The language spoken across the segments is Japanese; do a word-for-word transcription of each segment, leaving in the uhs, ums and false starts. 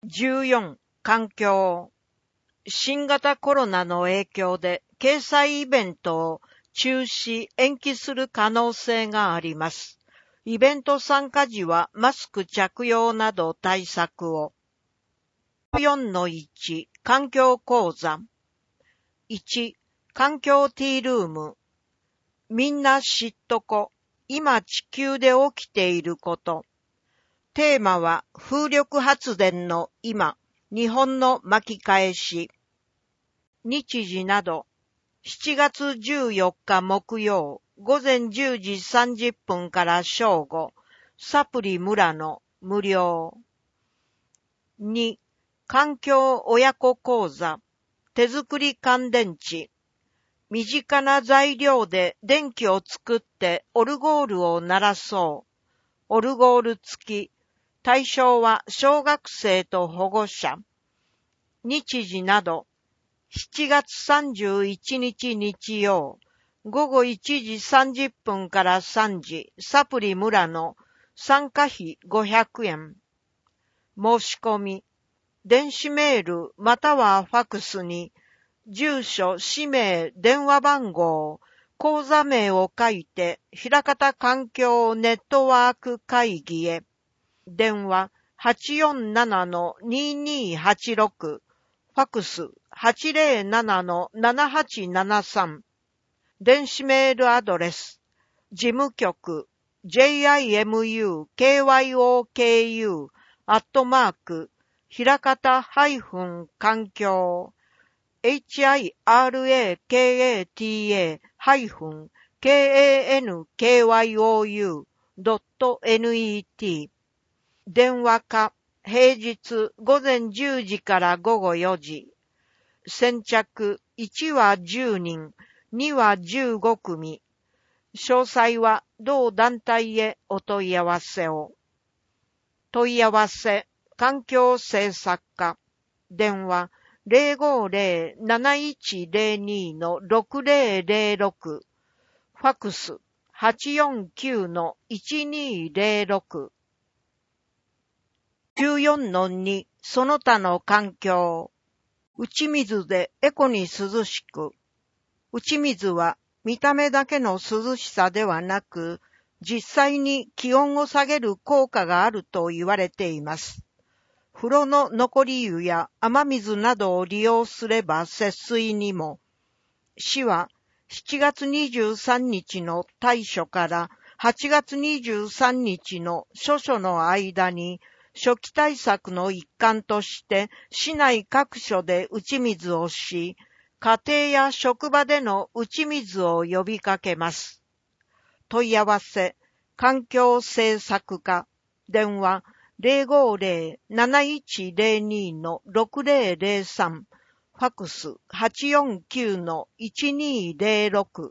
じゅうよん、環境。新型コロナの影響で掲載イベントを中止・延期する可能性があります。イベント参加時はマスク着用など対策を。よんのいち、環境講座。いち、環境ティールーム。みんな知っとこ。今地球で起きていること。テーマは風力発電の今、日本の巻き返し。日時など、しちがつじゅうよっか木曜、午前じゅうじさんじゅっぷんから正午、サプリ村野無料。に、環境親子講座、手作り乾電池。身近な材料で電気を作ってオルゴールを鳴らそう。オルゴール付き。対象は小学生と保護者。日時など、しちがつさんじゅういちにち日曜、午後いちじさんじゅっぷんからさんじ、サプリ村野、参加費ごひゃくえん。申し込み、電子メールまたはファクスに、住所、氏名、電話番号、口座名を書いて、枚方環境ネットワーク会議へ。電話 はちよんななのににはちろく、ファクス はちぜろななのななはちななさん、電子メールアドレス、事務局 ジェイアイエムユーケーワイオーケーユー アットマーク、枚方環境 エイチアイアールエーケーエーティーエー ハイフン ケーエーエヌケーワイオーユー ドットネット。電話か、平日午前じゅうじから午後よじ。先着いちはじゅうにん、にはじゅうごくみ。詳細は同団体へお問い合わせを。問い合わせ、環境政策課。電話 ゼロごゼロ なないちゼロに のろくゼロゼロろく。ファクス はちよんきゅうのいちにゼロろく。じゅうよんのに、その他の環境。打ち水でエコに涼しく。打ち水は見た目だけの涼しさではなく、実際に気温を下げる効果があると言われています。風呂の残り湯や雨水などを利用すれば節水にも。市はしちがつにじゅうさんにちの大暑からはちがつにじゅうさんにちの初暑の間に、初期対策の一環として市内各所で打ち水をし、家庭や職場での打ち水を呼びかけます。問い合わせ、環境政策課、電話 ゼロごゼロ なないちゼロに のろくゼロゼロさん、ファクス はちよんきゅうのいちにゼロろく。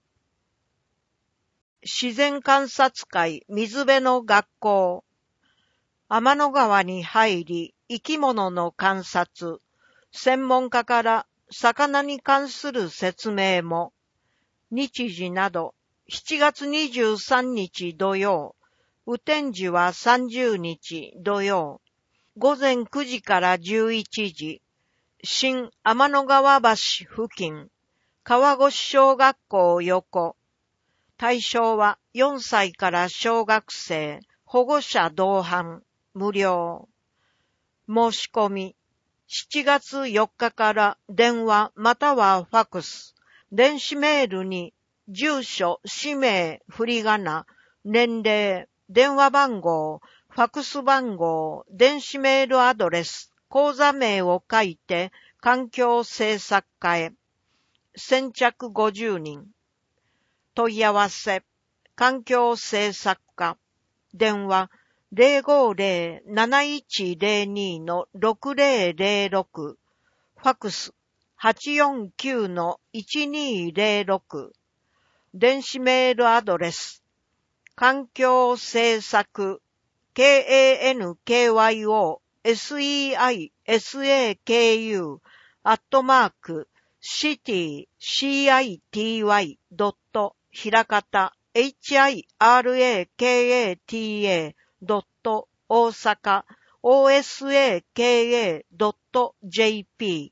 自然観察会水辺の学校。天の川に入り、生き物の観察、専門家から魚に関する説明も、日時など、しちがつにじゅうさんにち土曜、雨天時はさんじゅうにち土曜、午前くじからじゅういちじ、新天の川橋付近、川越小学校横、対象はよんさいから小学生、保護者同伴、無料。申し込み、しちがつよっかから電話またはファクス、電子メールに住所、氏名、振り仮名、年齢、電話番号、ファクス番号、電子メールアドレス、口座名を書いて環境政策課へ。先着ごじゅうにん。問い合わせ、環境政策課、電話ゼロごゼロ なないちゼロに のろくゼロゼロろく、ファクス はちよんきゅうのいちにゼロろく、電子メールアドレス、環境政策、ケーエーエヌケーワイオーセイサク アットマーク、シティ、シティ、ドット、ひらかた、エイチアイアールエーケーエーティーエー、ドット、大阪、 オーエスエーケーエードットジェーピ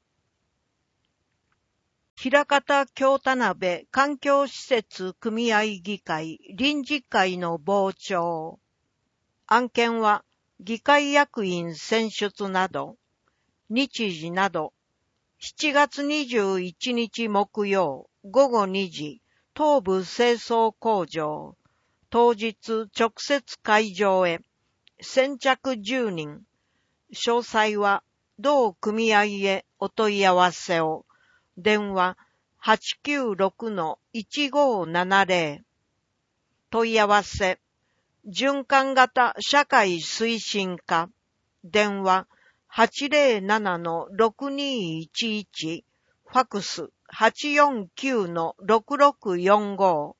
ー 枚方京田辺環境施設組合議会臨時会の傍聴。案件は議会役員選出など、日時など、しちがつにじゅういちにち木曜ごごにじ、東部清掃工場、当日直接会場へ、先着じゅうにん、詳細は同組合へお問い合わせを、電話 はちきゅうろくのいちごななぜろ、問い合わせ、循環型社会推進課、電話 はちぜろななのろくにいちいち、ファックス はちよんきゅうのろくろくよんご。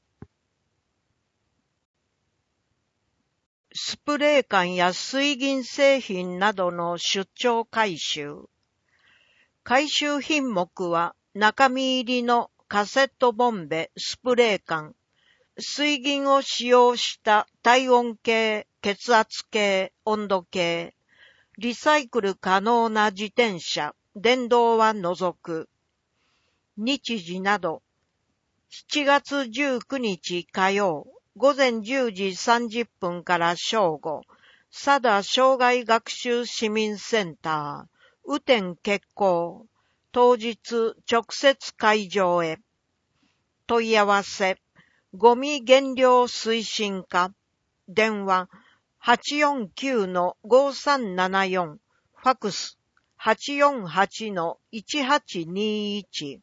スプレー缶や水銀製品などの出張回収。回収品目は中身入りのカセットボンベ、スプレー缶、水銀を使用した体温計、血圧計、温度計、リサイクル可能な自転車、電動は除く。日時など、しちがつじゅうくにち火曜、ごぜんじゅうじさんじゅっぷんから正午、佐田障害学習市民センター、雨天決行、当日直接会場へ。問い合わせ、ゴミ減量推進課、電話 はちよんきゅうのごさんななよん、ファックス はちよんはちのいちはちにいち。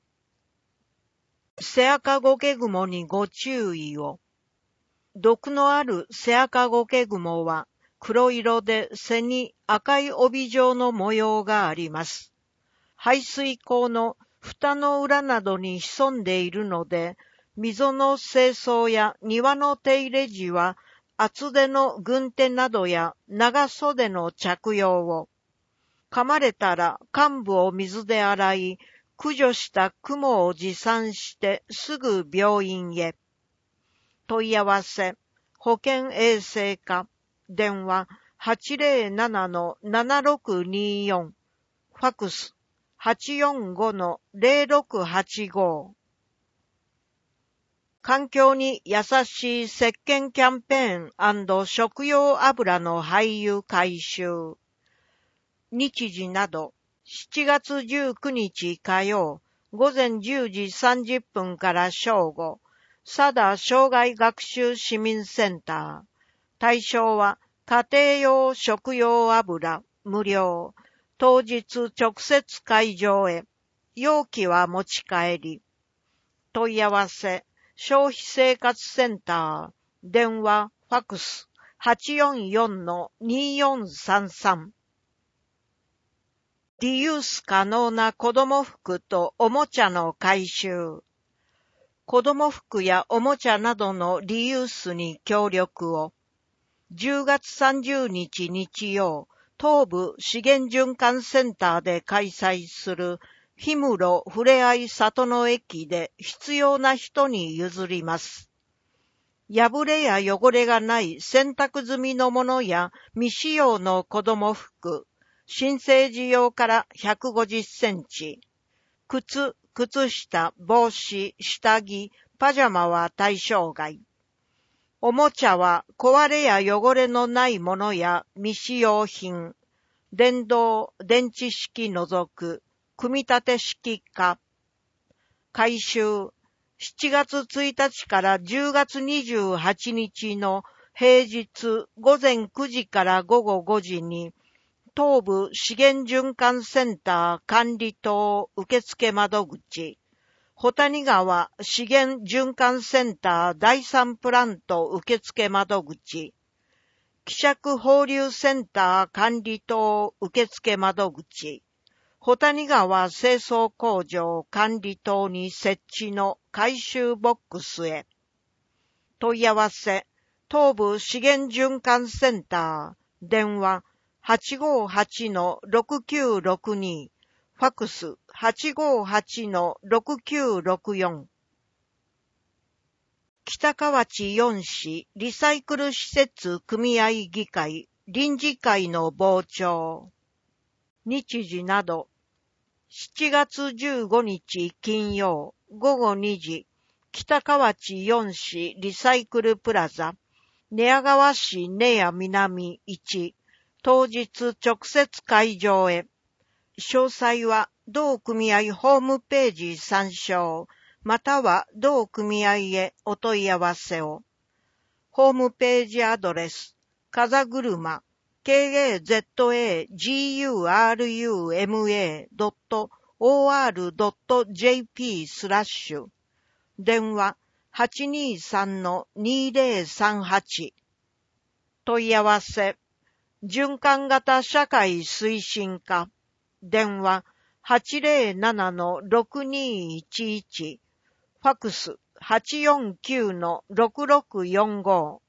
セアカゴケグモにご注意を。毒のあるセアカゴケグモは黒色で背に赤い帯状の模様があります。排水溝の蓋の裏などに潜んでいるので、溝の清掃や庭の手入れ時は厚手の軍手などや長袖の着用を。噛まれたら患部を水で洗い、駆除した雲を持参してすぐ病院へ。問い合わせ、保健衛生課、電話 はちぜろななのななろくによん、ファックス はちよんごのぜろろくはちご。環境に優しい石鹸キャンペーン&食用油の廃油回収。日時など、しちがつじゅうくにち火曜、ごぜんじゅうじさんじゅっぷんから正午、佐田障害学習市民センター。対象は家庭用食用油無料。当日直接会場へ。容器は持ち帰り。問い合わせ、消費生活センター。電話、ファックス はちよんよんのによんさんさん。リユース可能な子供服とおもちゃの回収。子供服やおもちゃなどのリユースに協力を。じゅうがつさんじゅうにち日曜、東部資源循環センターで開催する氷室ふれあい里の駅で必要な人に譲ります。破れや汚れがない洗濯済みのものや未使用の子供服、新生児用からひゃくごじゅっセンチ、靴、靴下、帽子、下着、パジャマは対象外。おもちゃは壊れや汚れのないものや未使用品、電動、電池式除く、組み立て式化。回収、しちがつついたちからじゅうがつにじゅうはちにちの平日ごぜんくじからごごごじに、東部資源循環センター管理棟受付窓口、保谷川資源循環センターだいさんプラント受付窓口、希釈放流センター管理棟受付窓口、保谷川清掃工場管理棟に設置の回収ボックスへ。問い合わせ、東部資源循環センター、電話はちごはちのろくきゅうろくに、ファックス はちごはちのろくきゅうろくよん。北河内よん市リサイクル施設組合議会臨時会の傍聴。日時など、しちがつじゅうごにち金曜ごごにじ、北河内よん市リサイクルプラザ、寝屋川市寝屋南いち、当日直接会場へ。詳細は同組合ホームページ参照、または同組合へお問い合わせを。ホームページアドレス、風車、ケーエーゼットエージーユーアールユーエムエードットオーアールドットジェーピー スラッシュ。電話 はちにさんのにぜろさんはち。問い合わせ、循環型社会推進課。電話 はちぜろななのろくにいちいち。ファクス はちよんきゅうのろくろくよんご。